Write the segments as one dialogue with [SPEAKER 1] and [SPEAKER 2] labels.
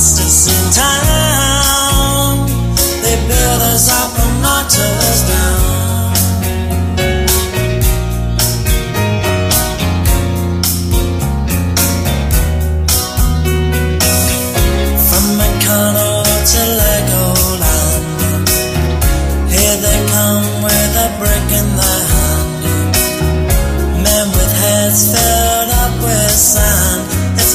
[SPEAKER 1] fastest in town. They build us up and knocked us down. From Meccano to Legoland, here they come with a brick in their hand. Men with heads filled up with sand. It's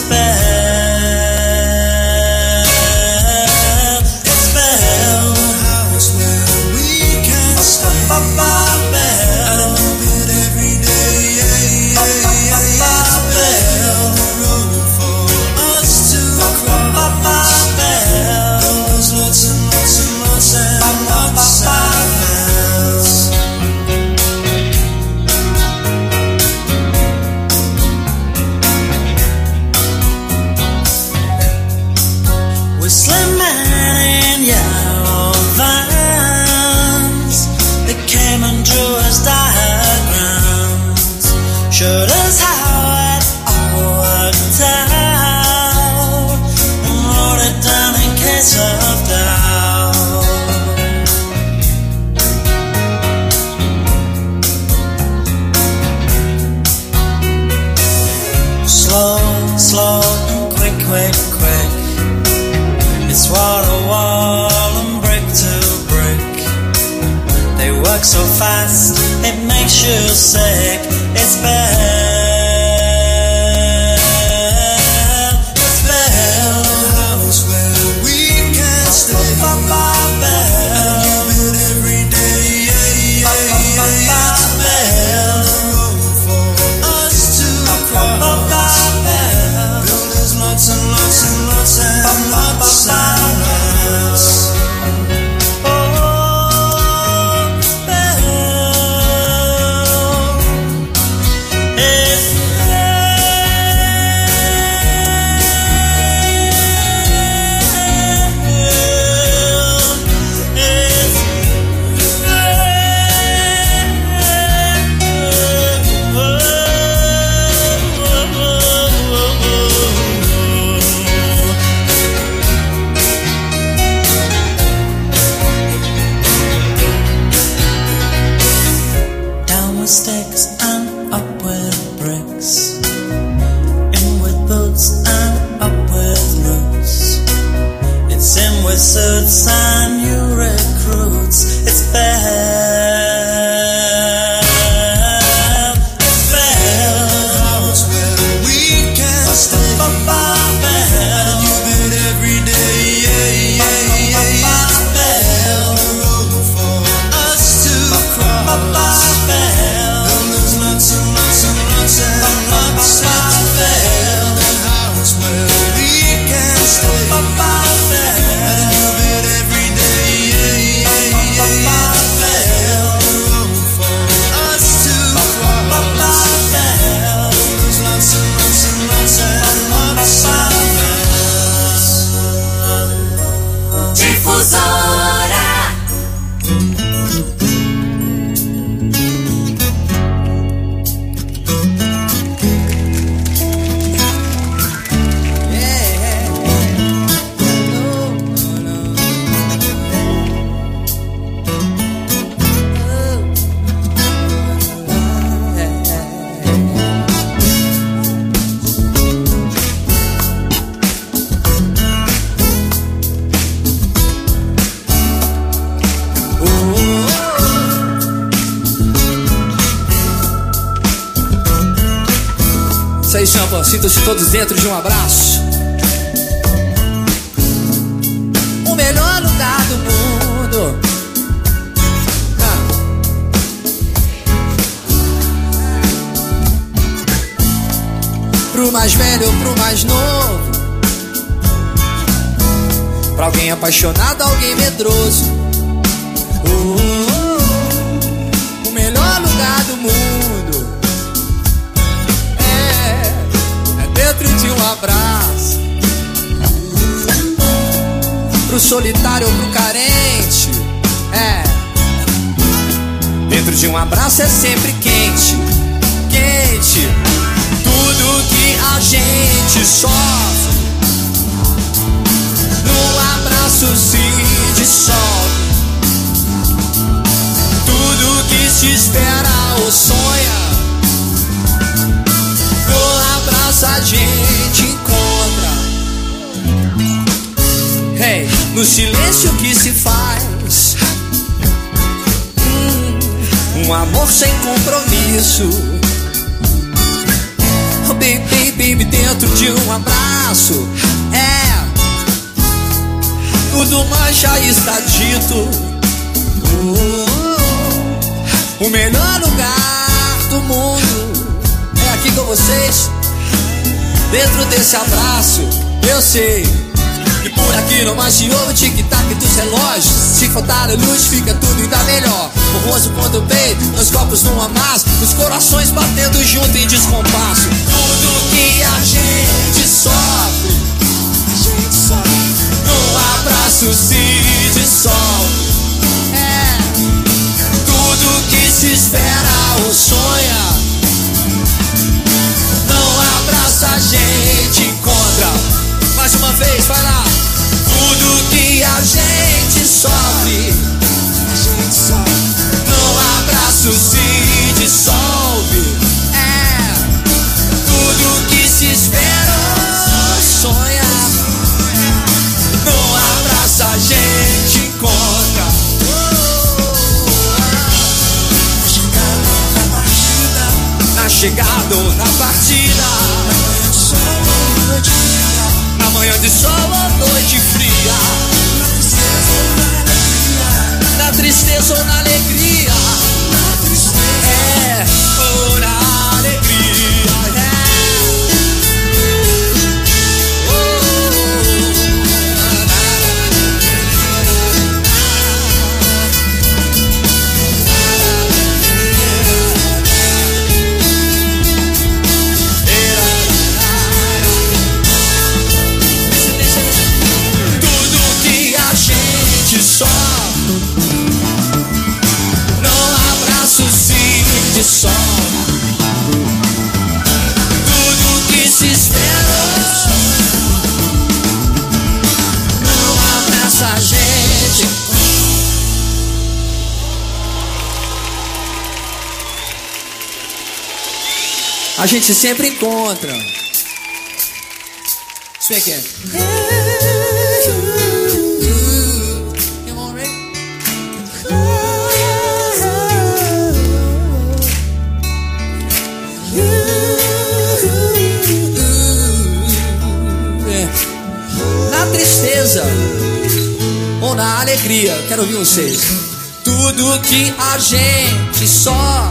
[SPEAKER 1] bad, it's bad. House where we can stay. Bell. And we bid every day. It's bell. Road for us to cross. There's lots and lots and lots and lots of bells. Whistling men in yellow vans, they came and drew us diagrams, showed us how it all worked out, and wrote it down in case of doubt. Slow, slow, and quick, quick, quick. It's wall to wall and brick to brick. They work so fast, it makes you sick. It's bad, it's bad. House where we can stay. And you bid every day. It's bad. Road for us to cross. Builders lots and lots and lots and lots of. Sticks and up with bricks, in with boots and up with roots. It's in with suits and new recruits. It's bad, it's bad. House where we can stay. And you bid every day. It's bad. Road for us to cross. Lots and lots and lots and lots of bell. The house where we can stay. And you bid every day. Bell. Road for us to cross. There's lots and lots and lots and lots of bells. Difusora.
[SPEAKER 2] Aí, Champa, sintam-se todos dentro de um abraço. O melhor lugar do mundo. Pro mais velho ou pro mais novo, pra alguém apaixonado, alguém medroso. O melhor lugar do mundo é dentro de um abraço. Pro solitário ou pro carente, dentro de um abraço é sempre quente, quente. Tudo que a gente sofre dissolve. Tudo que se espera ou sonha, no abraço a gente encontra. Hey, no silêncio que se faz, um amor sem compromisso. Oh, baby, baby, dentro de um abraço, tudo mais já está dito. O melhor lugar do mundo é aqui com vocês. Dentro desse abraço, eu sei que por aqui não mais se ouve o tic-tac dos relógios. Se faltar a luz, fica tudo ainda melhor. O rosto quando peito, nos copos num amasso, os corações batendo junto em descompasso. Tudo que a gente sofre, no abraço se dissolve. Tudo que se espera ou sonha, no abraço a gente encontra. Mais uma vez, vai lá. Tudo que a gente sofre, no abraço se dissolve. Tudo que se espera ou sonha, no abraço a gente encontra. Na chegada ou na partida, na manhã de sol ou noite fria, na tristeza ou na alegria, ou na alegria. Só no abraço se dissolve. Tudo que se espera, no abraço a gente. A gente sempre encontra. Isso é que é. Tristeza ou na alegria, quero ouvir vocês. Tudo que a gente só,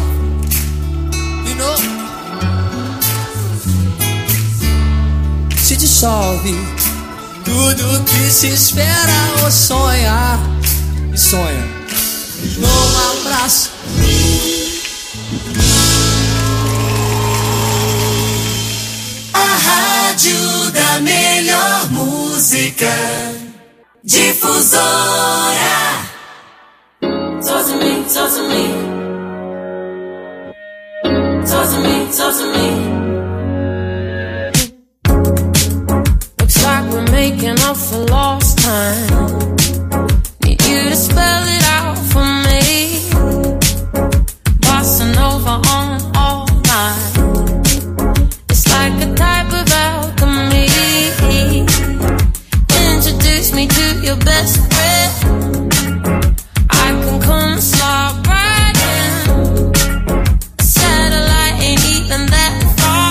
[SPEAKER 2] se dissolve. Tudo que se espera ou sonha, e sonha, num abraço.
[SPEAKER 1] A rádio da melhor música, Difusora.
[SPEAKER 3] Talk to me, talk to me. Talk to me, talk to me. Looks like we're making up for lost time. Need you to spell it out for me. Bossa Nova on all night. It's like a type of alchemy. Introduce me to your best friend. I can come slide right in. Satellite ain't even that far.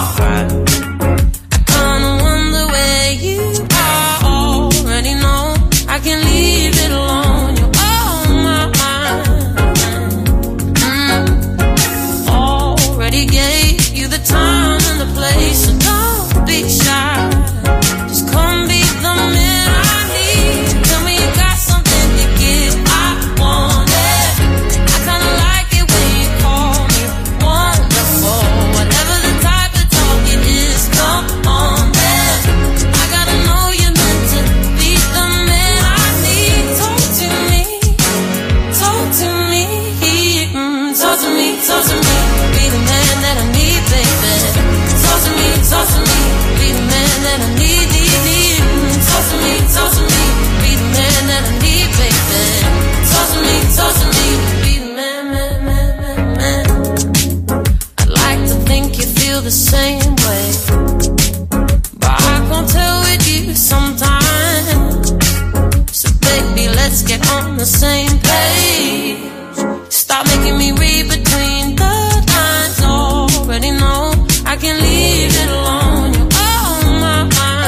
[SPEAKER 3] the same way, but I can't tell with you sometimes. So baby, let's get on the same page. Stop making me read between the lines. Already know I can leave it alone. You're on my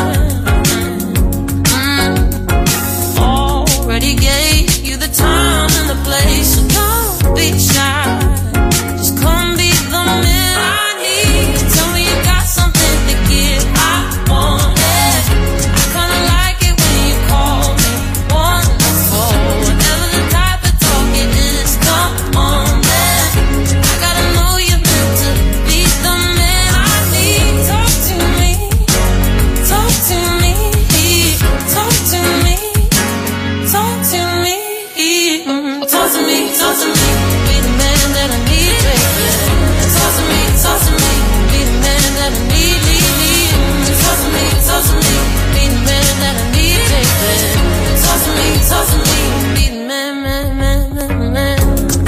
[SPEAKER 3] mind. Already gave you the time and the place, so don't be shy. Just come be the man I need. Tell me you got something to give. I want it. I kinda like it when you call me wonderful. Whatever the type of talk it is, come on then. I gotta know you're meant to be the man I need. Talk to me, talk to me, talk to me, talk to me, talk to me, talk to me. Be the man that I need, baby. Talk to me, talk to me. Be the man that I need, need. Talk to me, talk to me. Be the man that I need, baby. Talk to me, talk to me. Be the man, man, man, man, man.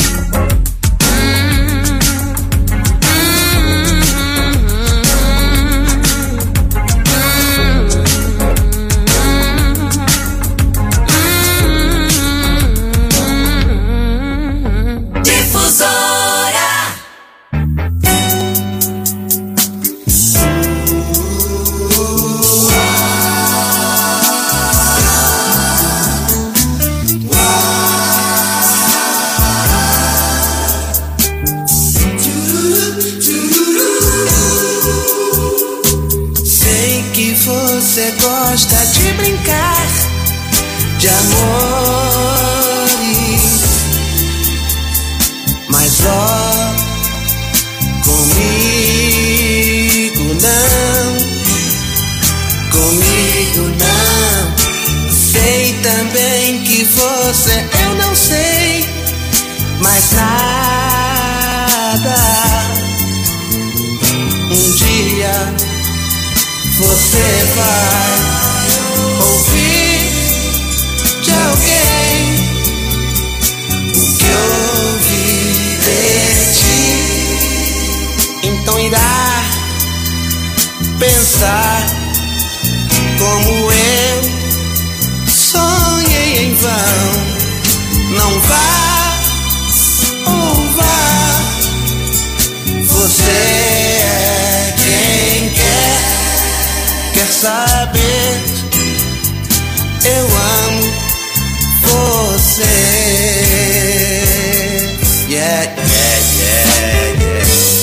[SPEAKER 1] Sei que você gosta de brincar de amores, mas ó, comigo não. Sei também que você, eu não sei mais nada. Um dia você vai ouvir de alguém o que eu ouvi de ti. Então irá pensar como eu sonhei em vão. Não vá ou vá, você é quem quer saber. Eu amo você. Yeah, yeah, yeah, yeah.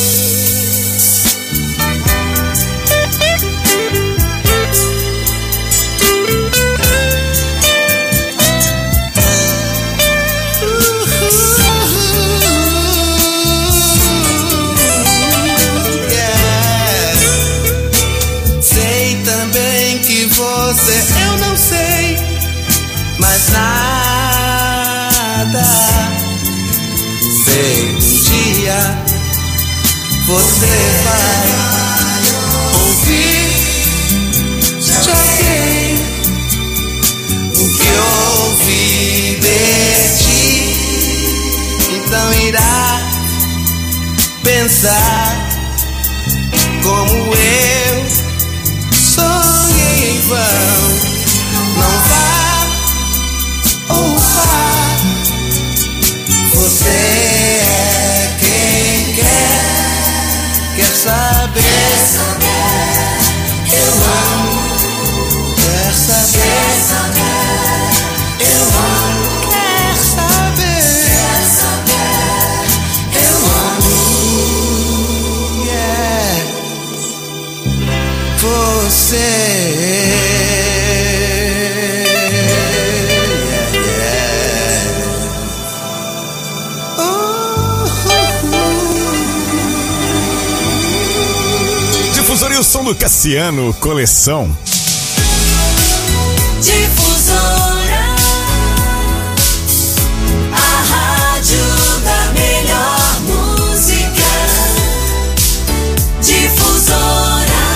[SPEAKER 1] Você, eu não sei mais nada. Sei um dia você vai ouvir de alguém o que eu ouvi de ti. Então irá pensar como eu sonhei em vão. Não vá ou vá, você é quem quer saber. Eu amo, quer saber. Eu amo, quer saber. Eu amo, yeah, você.
[SPEAKER 4] Difusora e o som do Cassiano, coleção.
[SPEAKER 5] Difusora, a rádio da melhor música. Difusora.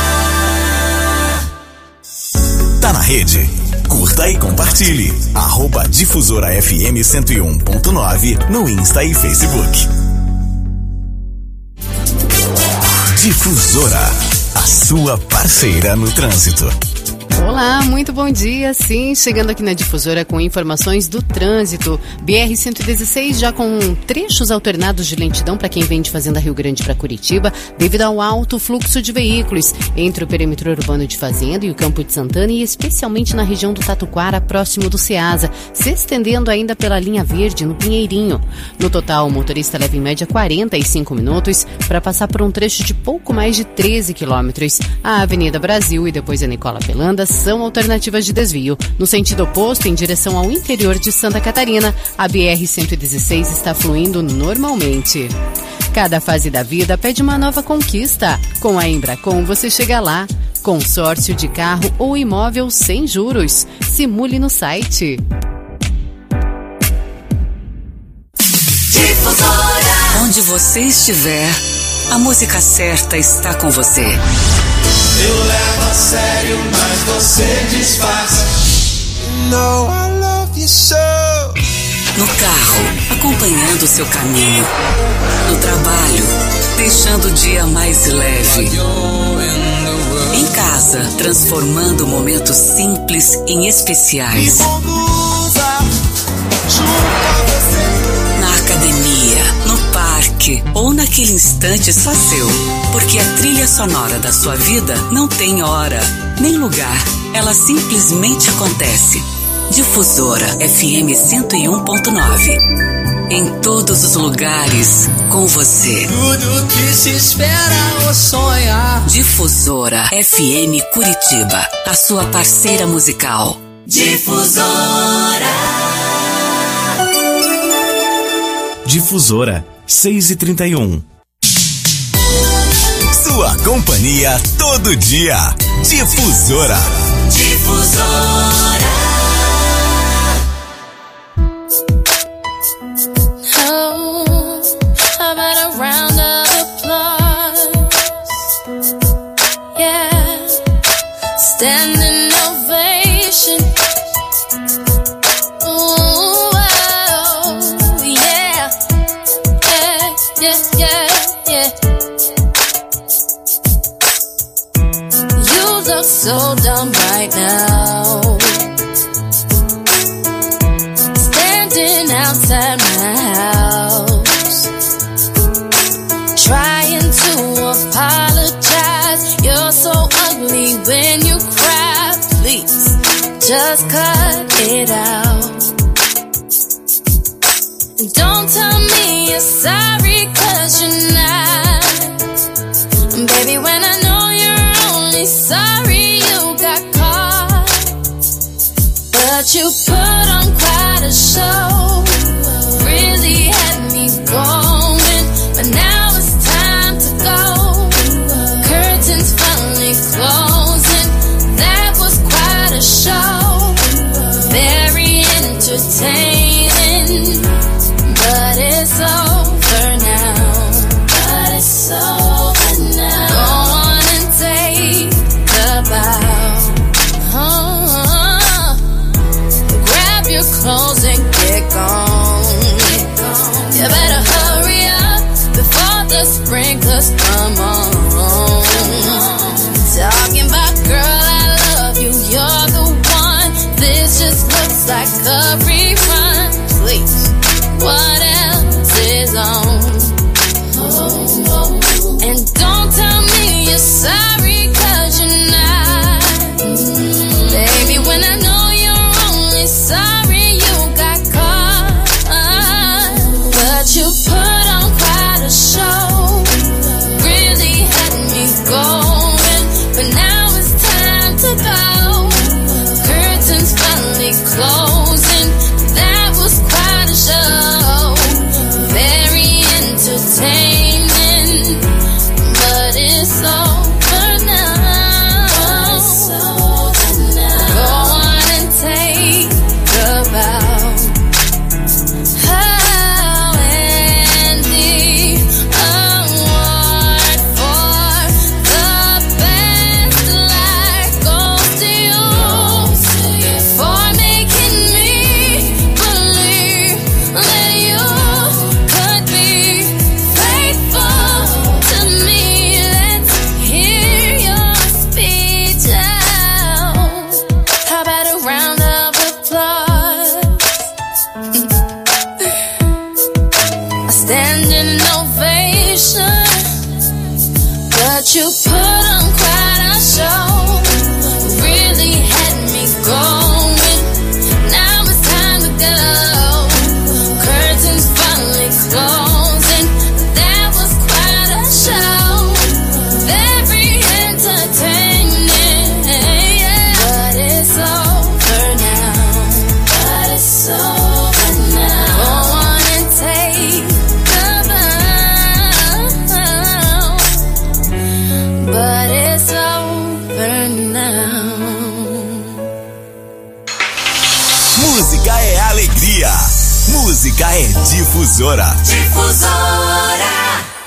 [SPEAKER 4] Tá na rede? Curta e compartilhe. @Difusora FM 101.9 no Insta e Facebook. Difusora, a sua parceira no trânsito.
[SPEAKER 6] Olá, muito bom dia. Sim, chegando aqui na Difusora com informações do trânsito. BR-116 já com trechos alternados de lentidão para quem vem de Fazenda Rio Grande para Curitiba, devido ao alto fluxo de veículos entre o perímetro urbano de Fazenda e o Campo de Santana, e especialmente na região do Tatuquara, próximo do Ceasa, se estendendo ainda pela linha verde no Pinheirinho. No total, o motorista leva em média 45 minutos para passar por um trecho de pouco mais de 13 quilômetros. A Avenida Brasil e depois a Nicola Pelanda são alternativas de desvio. No sentido oposto, em direção ao interior de Santa Catarina, a BR-116 está fluindo normalmente. Cada fase da vida pede uma nova conquista. Com a Embracon você chega lá. Consórcio de carro ou imóvel sem juros. Simule no site.
[SPEAKER 5] Difusora.
[SPEAKER 7] Onde você estiver, a música certa está com você.
[SPEAKER 1] Eu levo a sério, mas você disfarça. No, I love you so.
[SPEAKER 7] No carro, acompanhando seu caminho. No trabalho, deixando o dia mais leve. Em casa, transformando momentos simples em especiais. Na academia, no parque ou naquele instante só seu. Porque a trilha sonora da sua vida não tem hora, nem lugar. Ela simplesmente acontece. Difusora FM 101.9. Em todos os lugares, com você.
[SPEAKER 2] Tudo que se espera ou sonha.
[SPEAKER 7] Difusora FM Curitiba, a sua parceira musical.
[SPEAKER 5] Difusora.
[SPEAKER 4] Difusora, 6h31. Sua companhia todo dia. Difusora.
[SPEAKER 5] Difusora.
[SPEAKER 3] Oh, how about a round of applause? Yeah, standing ovation. Ooh, oh, yeah, yeah. You look so dumb right now, standing outside my house, trying to apologize. You're so ugly when you cry. Please, just cut it out. And don't tell me you're sorry, 'cause you're not. Baby, when I know you're only sorry you got caught, but you put on quite a show, really had me going, but now it's time to go. Curtains finally closing, that was quite a show, very entertaining, but it's over now. But it's over now. Go on and take a bow. Grab your clothes and get gone. You better hurry up before the sprinklers come on. Talking about, girl, I love you, you're the one. This just looks like a rerun. Please, what else is on? And don't tell me you're sorry, 'cause you're not. Baby, when I know you're only sorry you got caught, but you put on quite a show, but it's over now.
[SPEAKER 4] Música é alegria. Música é Difusora.
[SPEAKER 5] Difusora.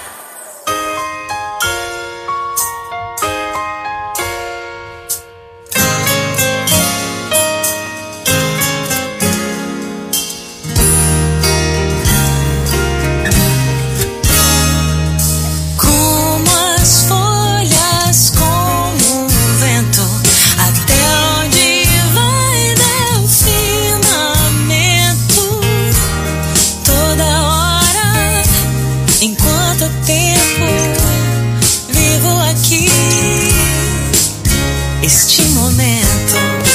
[SPEAKER 3] Este momento.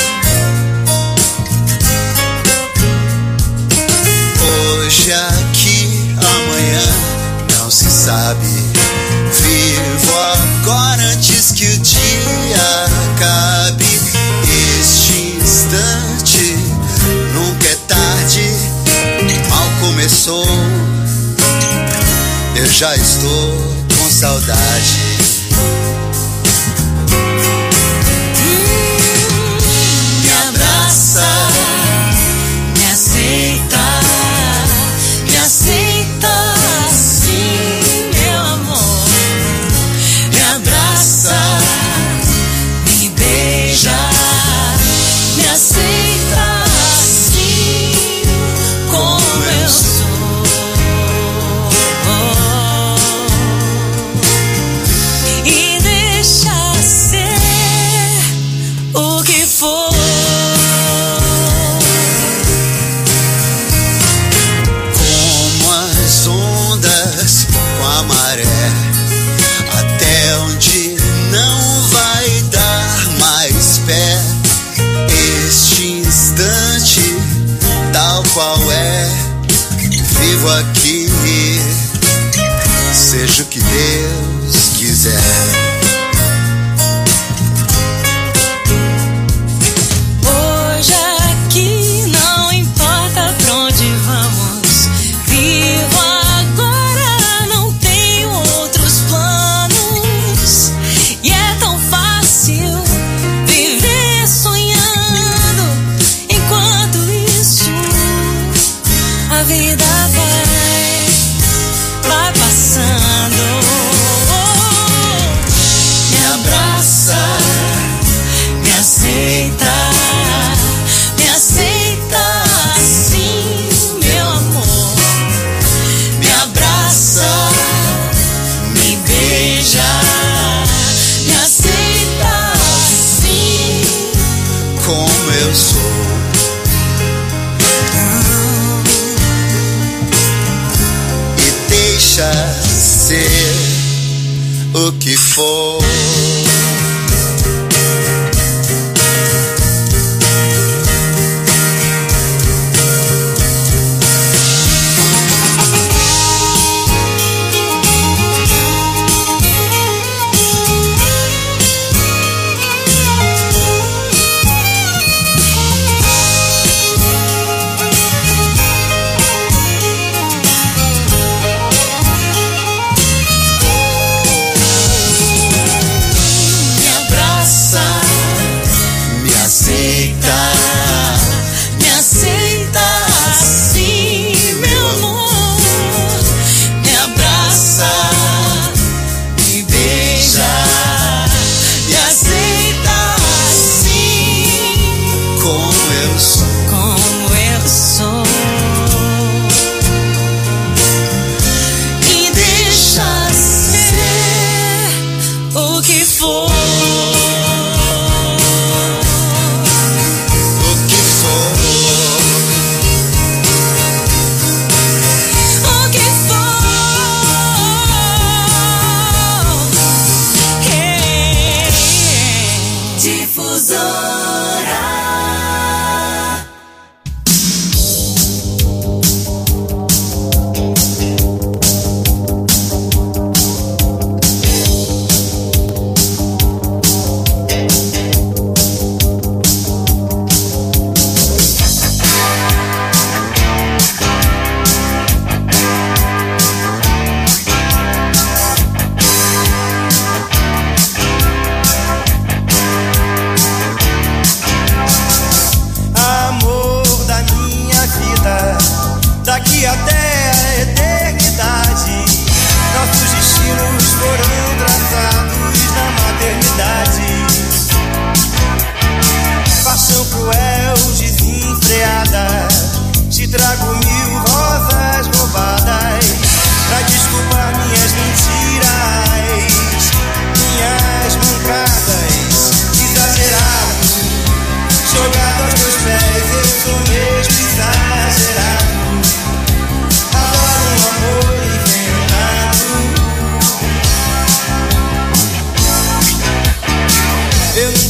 [SPEAKER 1] Hoje aqui, amanhã não se sabe. Vivo agora antes que o dia acabe. Este instante nunca é tarde. Mal começou, eu já estou com saudade.
[SPEAKER 3] Me aceita assim, meu amor. Me abraça, me beija, me aceita assim, como eu sou. E deixa ser o que for.
[SPEAKER 1] Até onde não vai dar mais pé. Este instante, tal qual é, vivo aqui, seja o que Deus quiser.
[SPEAKER 3] Hoje aqui não importa pra onde vamos. Vivo agora, não tenho outros planos. E é tão fácil viver sonhando. Enquanto isso, a vida vai passando. Me abraça, me aceita assim, meu amor. Me abraça, me beija, me aceita assim,
[SPEAKER 1] Como eu sou. E deixa ser o que for.
[SPEAKER 3] me aceita assim, meu amor. Me abraça, me beija, me aceita assim,
[SPEAKER 1] Como eu sou.
[SPEAKER 3] como eu sou. E deixa ser o que for.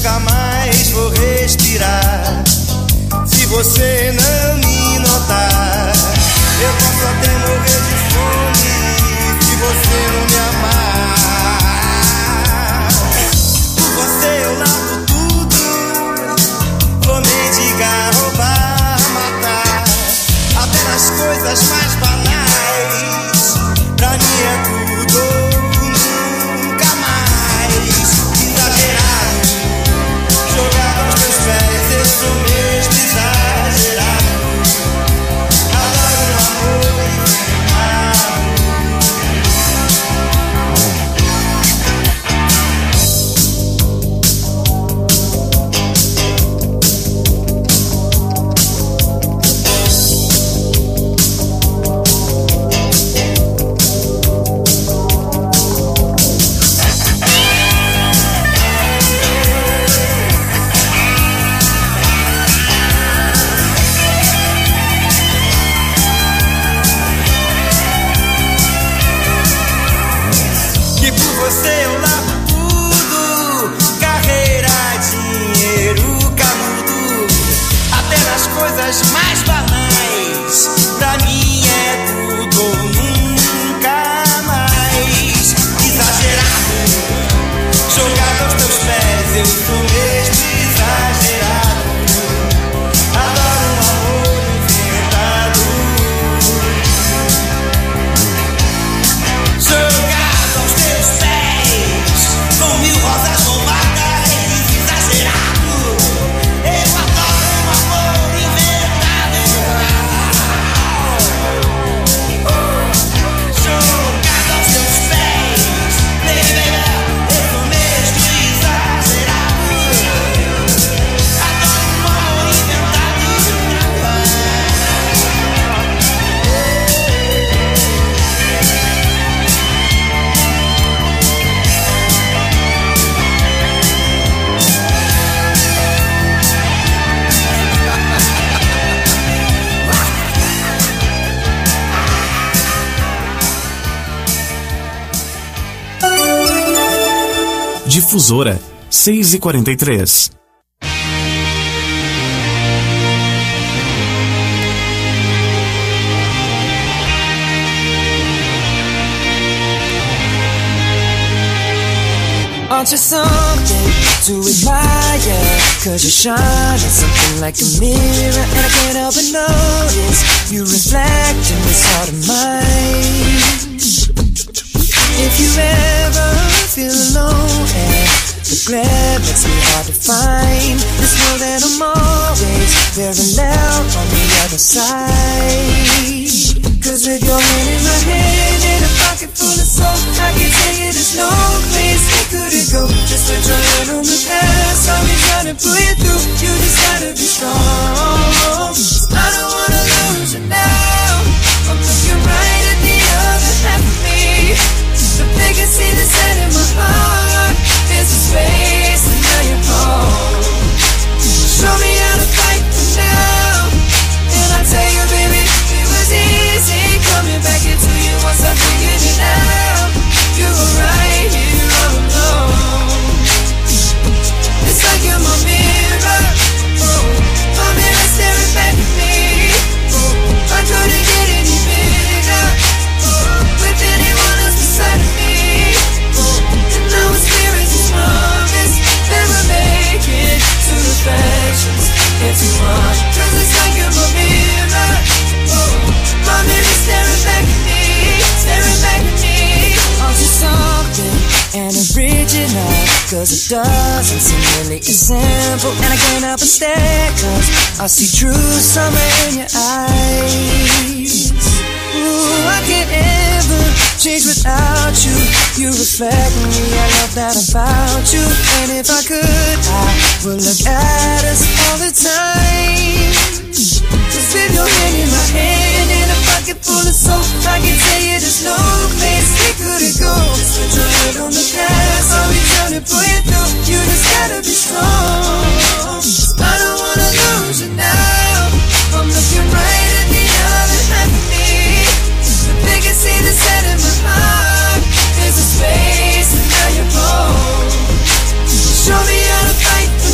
[SPEAKER 1] nunca mais vou respirar. Se você não me notar, eu posso até morrer de fome se você não me amar. Por você eu largo tudo, vou mendigar, roubar, matar, até nas coisas mais banais. Pra mim é tudo ou nunca mais. Exagerado, jogado aos meus pés, eu sou mesmo exagerado. Adoro um amor você eu largo tudo, carreira, dinheiro, canudo, até nas coisas mais banais. Pra mim é tudo ou nunca mais. Exagerado, jogado aos teus pés, eu sou mesmo exagerado. Adoro um amor inventado. Jogado aos teus pés, com 1000 rosas roubadas, exagerado. Eu adoro um amor inventado. Jogado aos teus pés, baby, eu sou mesmo exagerado. Adoro um amor inventado.
[SPEAKER 4] Difusora 6h43.
[SPEAKER 8] Aren't you something to admire? 'Cause you shine on something like a mirror, and I can't help but notice you reflect in this heart of mine. If you ever feel alone and the glare makes me hard to find, just know that I'm always very loud on the other side. 'Cause with your hand in my hand and a pocket full of soap, I can tell you there's no place we couldn't go. Just put your hand on the past, I'll be trying to pull you through. You just gotta be strong. I don't wanna lose you now. I'm looking right at the other half of me. The biggest see the set in my heart. There's a space and now you're home. Show me how to fight for now, and I tell you, baby, it was easy coming back into you once I figured it out. You were right here all alone. It's like you're my mirror, my mirror staring back at me. I couldn't get any bigger with anyone else beside of me. And now it's clear as the strongest that we're making two reflections into one. 'Cause it's like you're my mirror, my mirror staring back at me, staring back at me. Aren't you something and original? 'Cause it doesn't seem really as simple, and I can't help but stare, 'cause I see true summer in your eyes. Ooh, I can't ever change without you. You reflect me, I love that about you. And if I could, I would look at us all the time. Just with your hand in my hand and a pocket full of soap, I can tell you there's no place we couldn't go. Just put your head on the past, I'll be trying to pull you through. You just gotta be strong. I don't wanna lose you now. I'm looking right at the other half of me. The biggest see the set in my heart. There's a space and now you're home. Show me how to fight.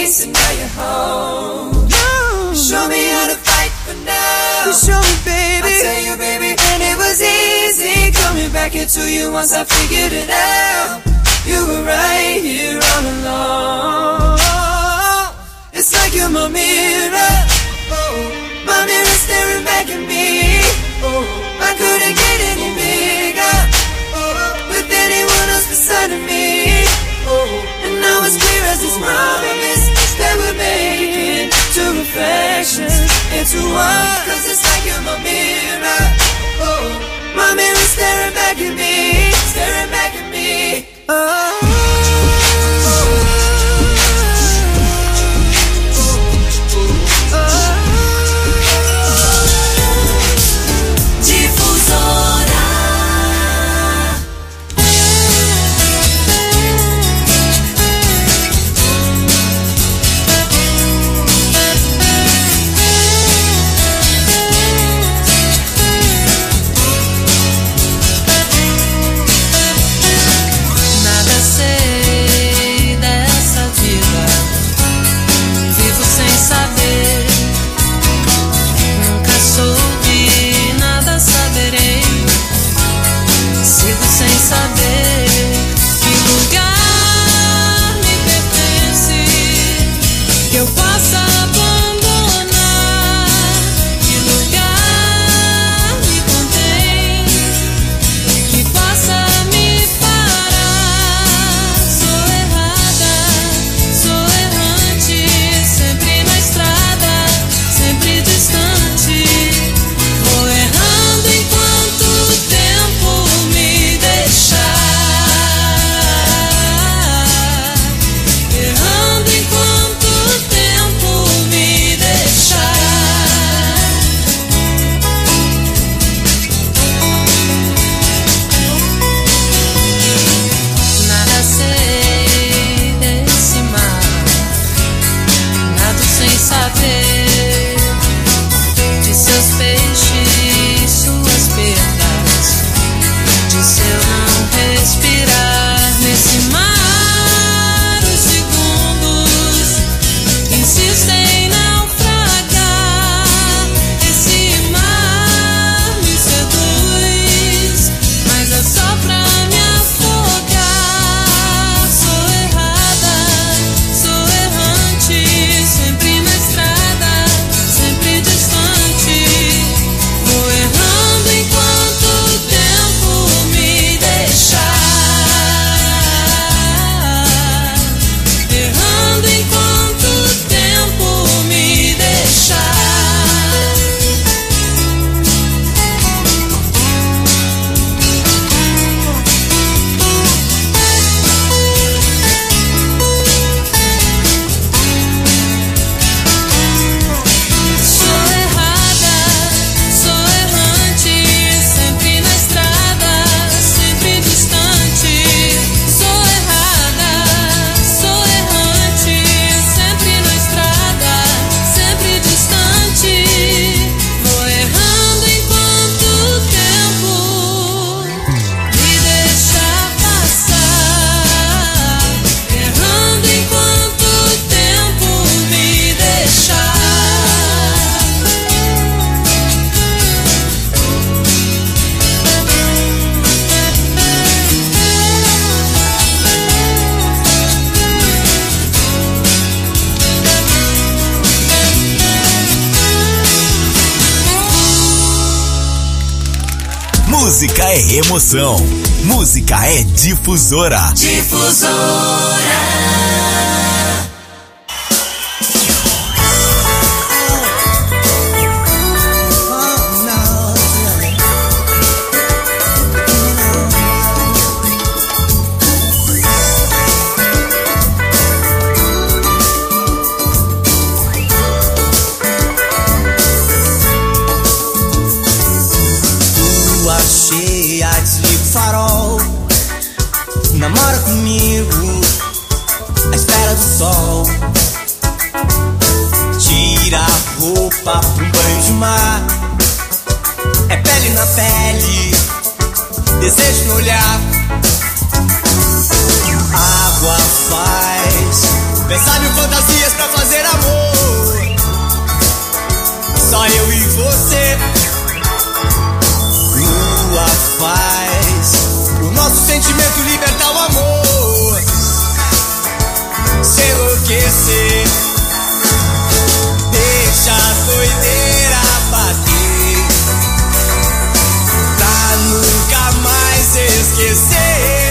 [SPEAKER 8] place and now you're home. No. Show me how to fight for now. You show me, baby. I tell you, baby, and it was easy coming back into you once I figured it out. You were right here all along. It's like you're my mirror. Oh, my mirror staring back at me. Oh, I couldn't get any bigger. Oh, with anyone else beside of me. Oh, and now it's clear as this promise that we're making two reflections into one. Cause it's like you're my mirror. Oh, my mirror staring back at me. Staring back at me. Oh.
[SPEAKER 4] Música é emoção. Música é Difusora.
[SPEAKER 5] Difusora.
[SPEAKER 8] Namora comigo, à espera do sol. Tira a roupa pra um banho de mar. É pele na pele, desejo no olhar. Água faz
[SPEAKER 1] Pensar mil fantasias pra fazer amor. Só eu e você. Lua faz o nosso sentimento libertar o amor. Se enlouquecer, deixa a doideira bater, pra nunca mais esquecer.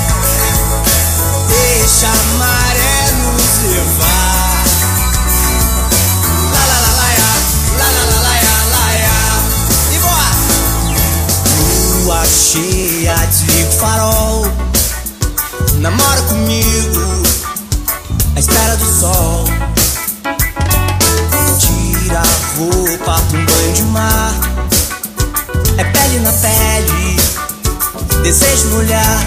[SPEAKER 1] Deixa a maré nos levar. La la la la ya, la la la la ya, la ya. E boa! Lua cheia de farol, namora comigo à espera do sol. Tira a roupa pra um banho de mar. É pele na pele, desejo no olhar.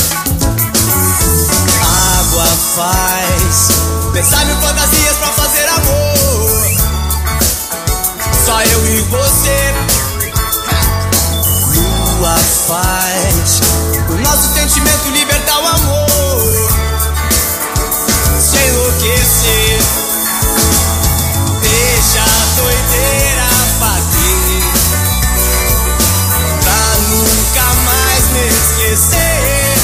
[SPEAKER 1] Água faz pensar mil fantasias pra fazer amor. Só eu e você. Lua faz o nosso sentimento libertar o amor. Se enlouquecer, deixa a doideira bater, pra nunca mais me esquecer.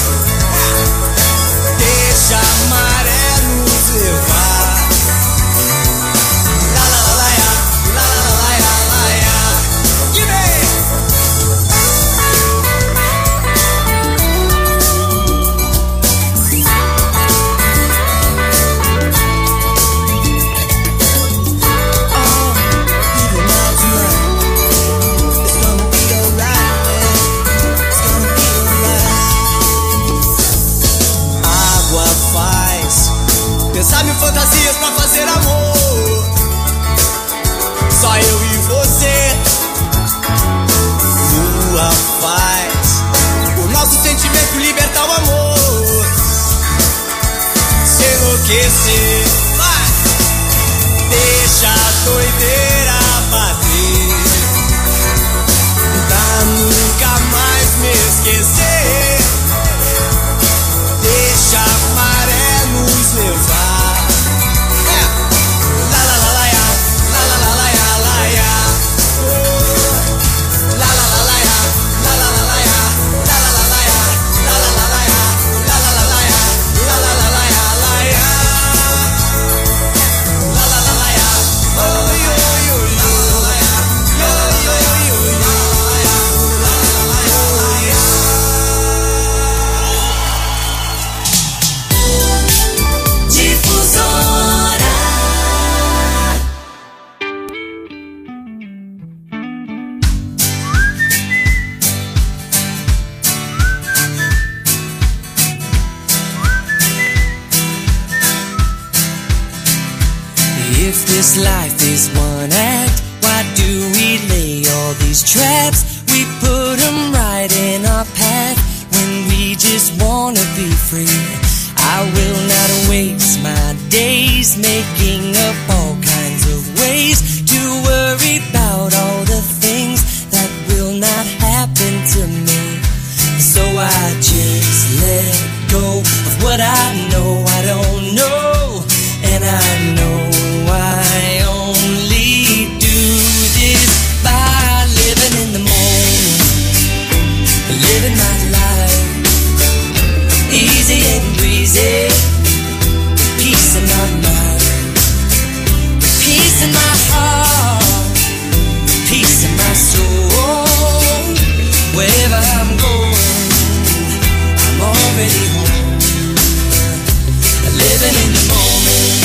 [SPEAKER 1] Deixa a maré nos levar. La la la la ya, la la la la ya, la ya. E vem! Pensar mil fantasias pra fazer amor. Só eu e você. Lua faz o nosso sentimento libertar o amor. Se enlouquecer, vai. Deixa a doideira bater, pra nunca mais me esquecer. Deixa a maré nos levar.
[SPEAKER 8] If this life is one act, why do we lay all these traps? We put them right in our path when we just wanna be free. I will not waste my days making up all kinds of ways to worry about all the things that will not happen to me. So I just let go of what I know I don't know, and I know I only do this by living in the moment, living my life easy and breezy, peace in my mind, peace in my heart, peace in my soul. Wherever I'm going, I'm already home, living in the moment.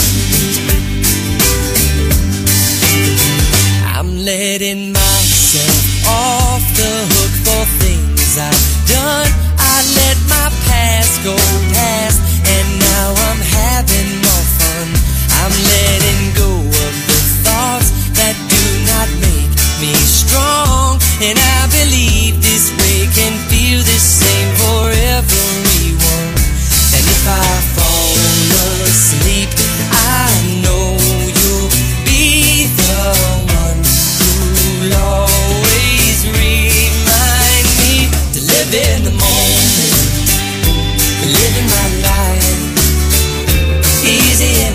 [SPEAKER 8] I'm letting myself off the hook for things I've done. I let my past go past, and now I'm having more fun. I'm letting go of the thoughts that do not make me strong, and I believe this way can feel the same for everyone. And if I fall asleep, I know you'll be the one who'll always remind me to live in the moment, living my life easy and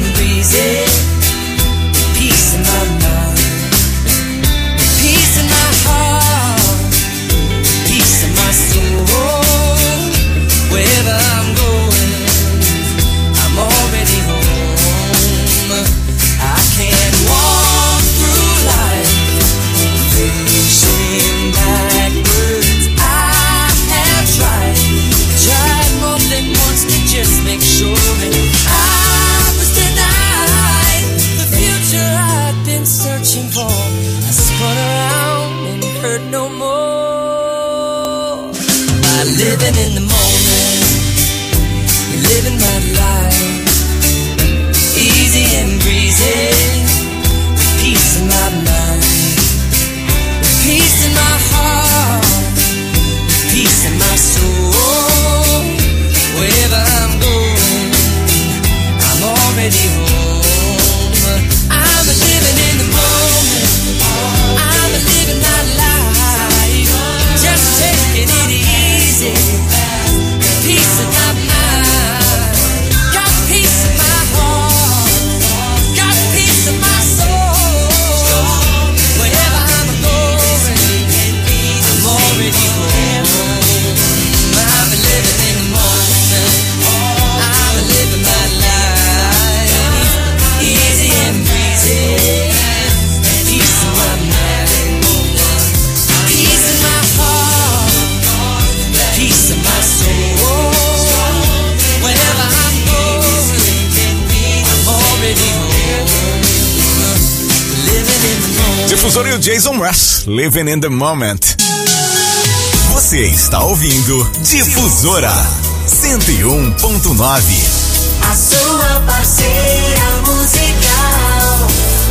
[SPEAKER 8] hurt no more. By living in the moment, living my life, easy and breezy, with peace in my mind, with peace in my heart, with peace in my soul. Wherever I'm going, I'm already home. I'm living in the moment, I'm living my life, just taking it easy, peace in my mind, got peace in my heart, got peace in my soul. Wherever I'm going, I'm already home. I'm living in the moment, I'm living my life, easy and breezy, peace in my mind, peace in my heart, peace in my soul. Wherever I'm going, I'm already home. Living in the moment.
[SPEAKER 4] Difusora e o Jason Mraz, Living in the Moment. Você está ouvindo Difusora 101.9.
[SPEAKER 5] A sua parceira musical,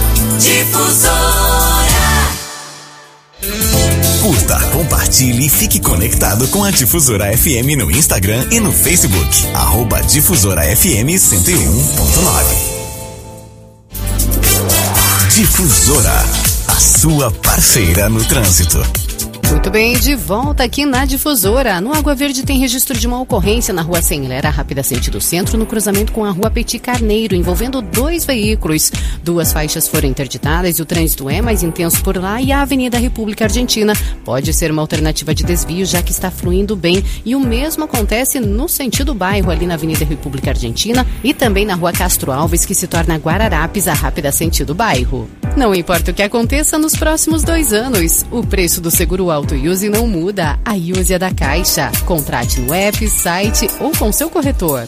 [SPEAKER 5] Difusora.
[SPEAKER 4] Curta, compartilhe e fique conectado com a Difusora FM no Instagram e no Facebook. @Difusora FM 101.9. Difusora, a sua parceira no trânsito.
[SPEAKER 6] Muito bem, de volta aqui na Difusora. No Água Verde tem registro de uma ocorrência na rua Sem-Lera, rápida sentido centro, no cruzamento com a rua Petit Carneiro, envolvendo 2 veículos. 2 faixas foram interditadas e o trânsito é mais intenso por lá, e a Avenida República Argentina pode ser uma alternativa de desvio, já que está fluindo bem. E o mesmo acontece no sentido bairro, ali na Avenida República Argentina, e também na rua Castro Alves, que se torna Guararapes, a rápida sentido bairro. Não importa o que aconteça nos próximos 2 anos, o preço do seguro Auto Use não muda. A Use é da Caixa. Contrate no app, site ou com seu corretor.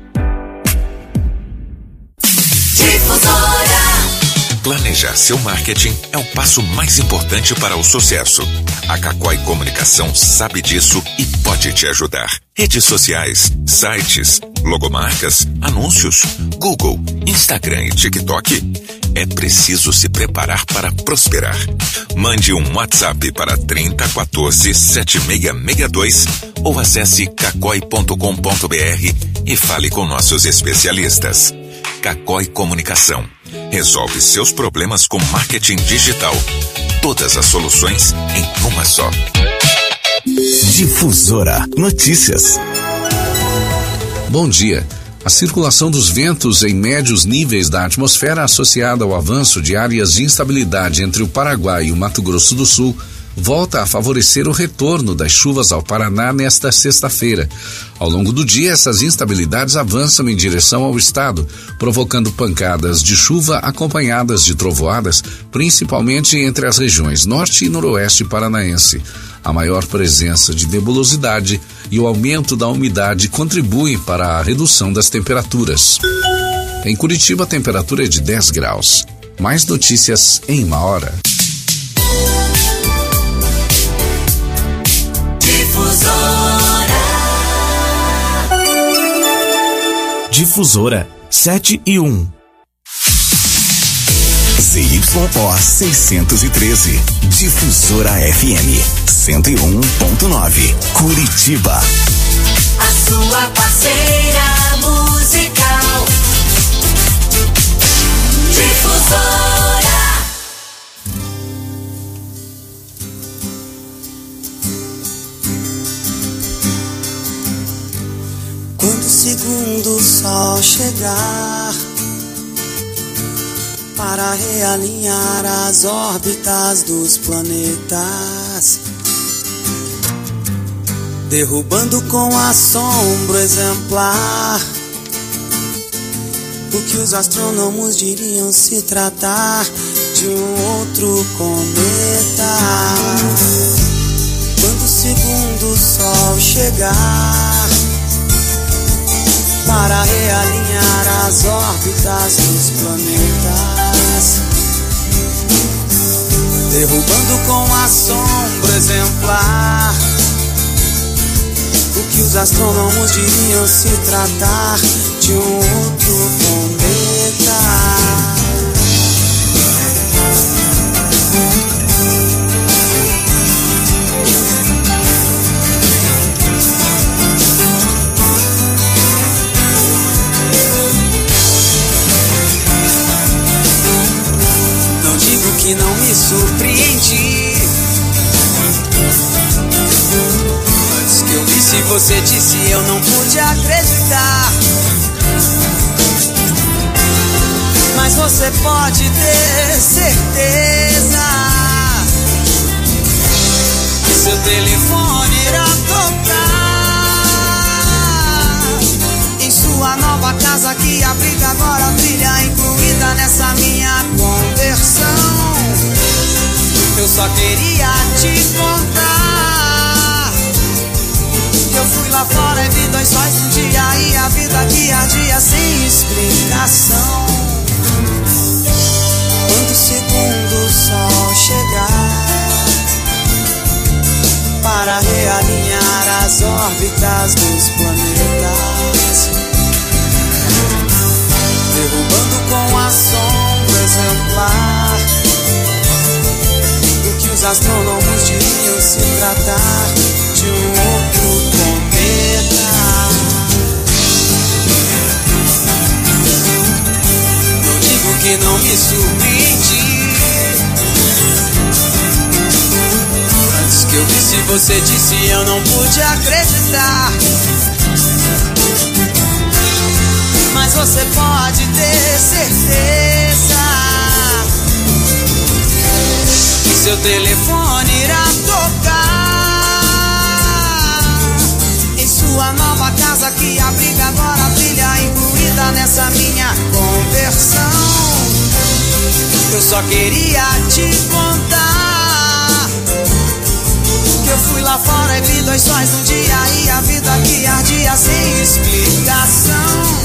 [SPEAKER 5] Difusora.
[SPEAKER 9] Planejar seu marketing é o passo mais importante para o sucesso. A Cacói Comunicação sabe disso e pode te ajudar. Redes sociais, sites, logomarcas, anúncios, Google, Instagram e TikTok. É preciso se preparar para prosperar. Mande um WhatsApp para 3014 7662 ou acesse cacoi.com.br e fale com nossos especialistas. Cacói Comunicação. Resolve seus problemas com marketing digital. Todas as soluções em uma só.
[SPEAKER 4] Difusora Notícias.
[SPEAKER 10] Bom dia. A circulação dos ventos em médios níveis da atmosfera, associada ao avanço de áreas de instabilidade entre o Paraguai e o Mato Grosso do Sul, volta a favorecer o retorno das chuvas ao Paraná nesta sexta-feira. Ao longo do dia, essas instabilidades avançam em direção ao estado, provocando pancadas de chuva acompanhadas de trovoadas, principalmente entre as regiões norte e noroeste paranaense. A maior presença de nebulosidade e o aumento da umidade contribuem para a redução das temperaturas. Em Curitiba, a temperatura é de 10 graus. Mais notícias em 1 hora.
[SPEAKER 4] Difusora 7:1. ZYO 613. Difusora FM 101.9. Curitiba.
[SPEAKER 5] A sua parceira musical, Difusora.
[SPEAKER 1] Quando o segundo sol chegar para realinhar as órbitas dos planetas, derrubando com assombro exemplar o que os astrônomos diriam se tratar de um outro cometa. Quando o segundo sol chegar para realinhar as órbitas dos planetas, derrubando com assombro exemplar o que os astrônomos diriam se tratar de um outro cometa. Não digo que não me surpreendi, antes que eu visse você disse eu não pude acreditar. Mas você pode ter certeza que seu telefone irá tocar em sua nova casa que abriga agora a trilha incluída nessa minha conversão. Eu só queria te contar que eu fui lá fora e vi 2 sóis um dia e a vida que ardia sem explicação. Quando o segundo sol chegar para realinhar as órbitas dos planetas, derrubando com assombro exemplar do que os astrônomos diriam se tratar de um outro cometa. Não digo que não me surpreendi, antes que eu visse você disse eu não pude acreditar. Mas você pode ter certeza que seu telefone irá tocar em sua nova casa que abriga agora a trilha incluída nessa minha conversão. Eu só queria te contar que eu fui lá fora e vi 2 sóis num dia e a vida que ardia sem explicação.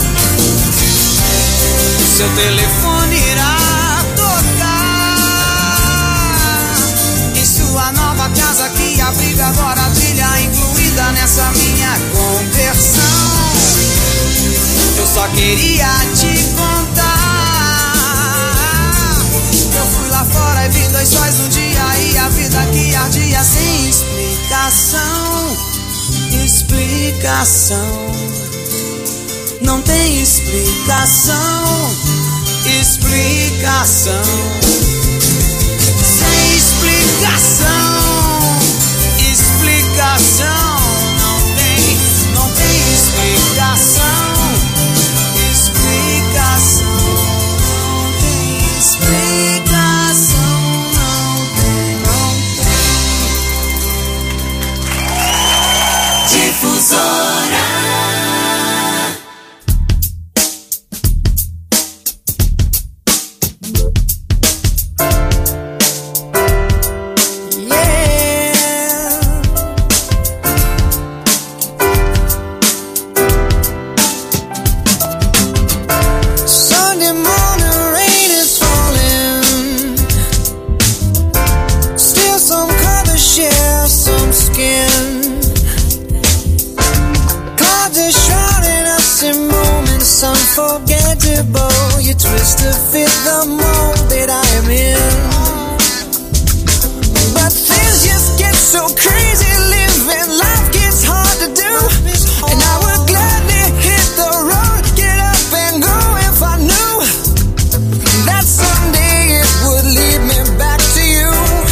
[SPEAKER 1] Seu telefone irá tocar em sua nova casa que abriga agora a trilha incluída nessa minha conversão. Eu só queria te contar que eu fui lá fora e vi 2 sóis num dia e a vida que ardia sem explicação. Explicação. Não tem explicação, explicação. Sem explicação, explicação. Não tem explicação, explicação. Não tem explicação, não tem. Difusora.
[SPEAKER 8] Unforgettable, you twist to fit the mold that I am in. But things just get so crazy, living life gets hard to do. And I would gladly hit the road, get up and go if I knew that someday it would lead me back to you.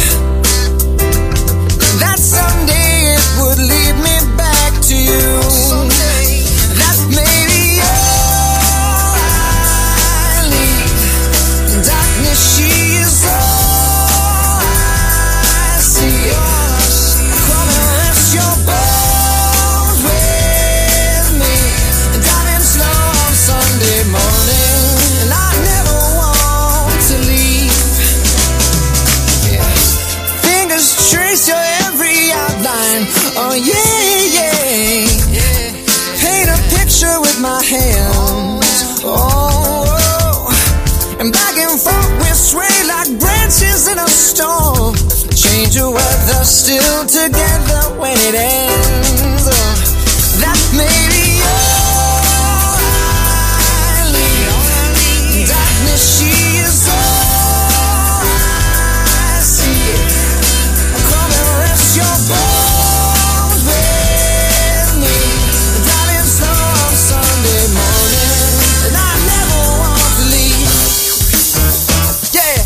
[SPEAKER 8] That someday it would lead me back to you. That's maybe all I need. would you rather still together when it ends? That may be all I need. Darkness, she is all I see. Come and rest your bones with me. Driving slow on Sunday morning, and I never want to leave. Yeah.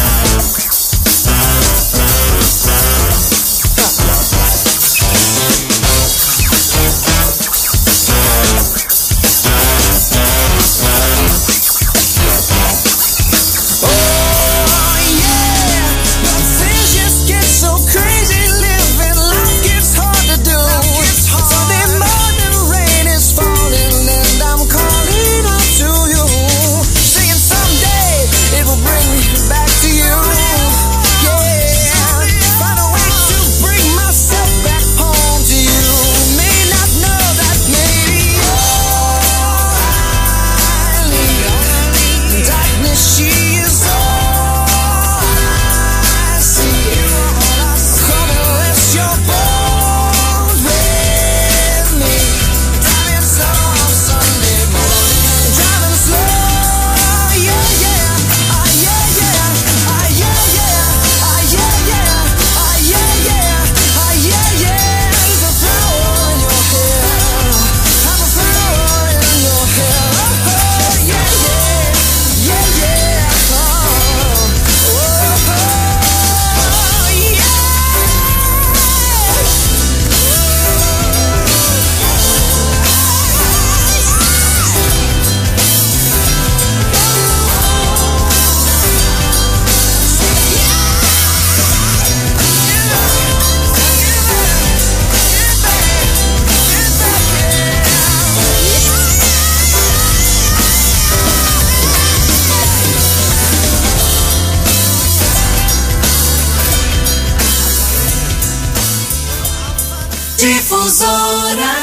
[SPEAKER 5] Difusora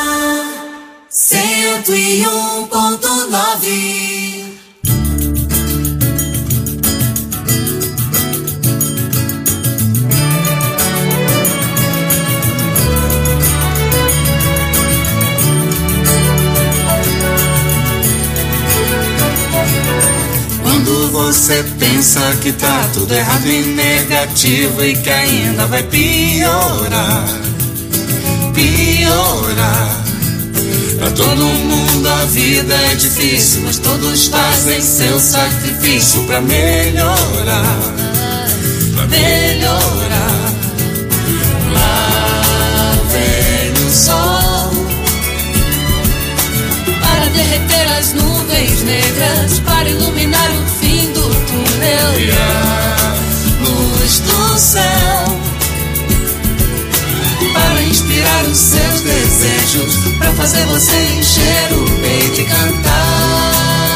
[SPEAKER 5] 101.9.
[SPEAKER 1] Quando você pensa que tá tudo errado e negativo e que ainda vai piorar. Pra todo mundo a vida é difícil, mas todos fazem seu sacrifício pra melhorar. Lá vem o sol
[SPEAKER 3] para derreter as nuvens negras, para iluminar o fim do túnel.
[SPEAKER 1] e a luz do céu
[SPEAKER 3] Para inspirar os seus desejos, pra fazer você encher o peito e cantar.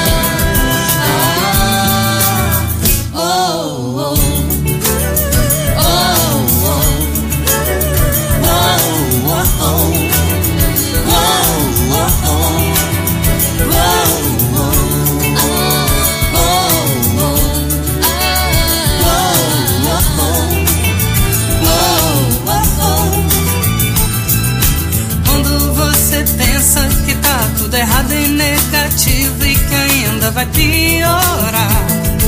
[SPEAKER 3] Errado e negativo e que ainda vai piorar.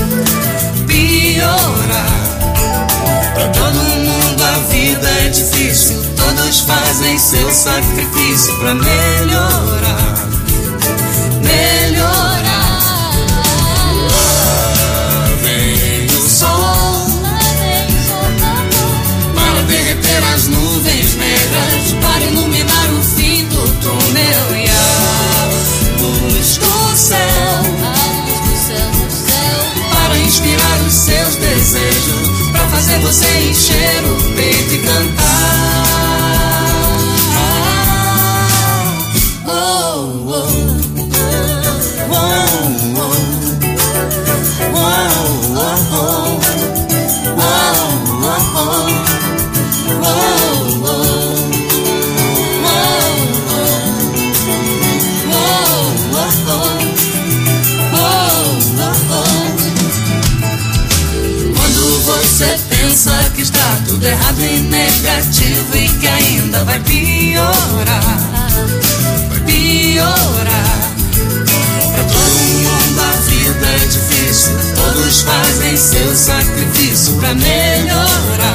[SPEAKER 1] Pra todo mundo a vida é difícil, todos fazem seu sacrifício pra melhorar. Lá vem o sol para derreter as nuvens negras,
[SPEAKER 3] para iluminar o fim do túnel e a luz do céu,
[SPEAKER 1] para inspirar os seus desejos, pra fazer você encher o peito e cantar.
[SPEAKER 3] oh.
[SPEAKER 11] está tudo errado e negativo e que ainda vai piorar. Vai piorar. Pra todo mundo a vida é difícil, todos fazem seu sacrifício pra melhorar.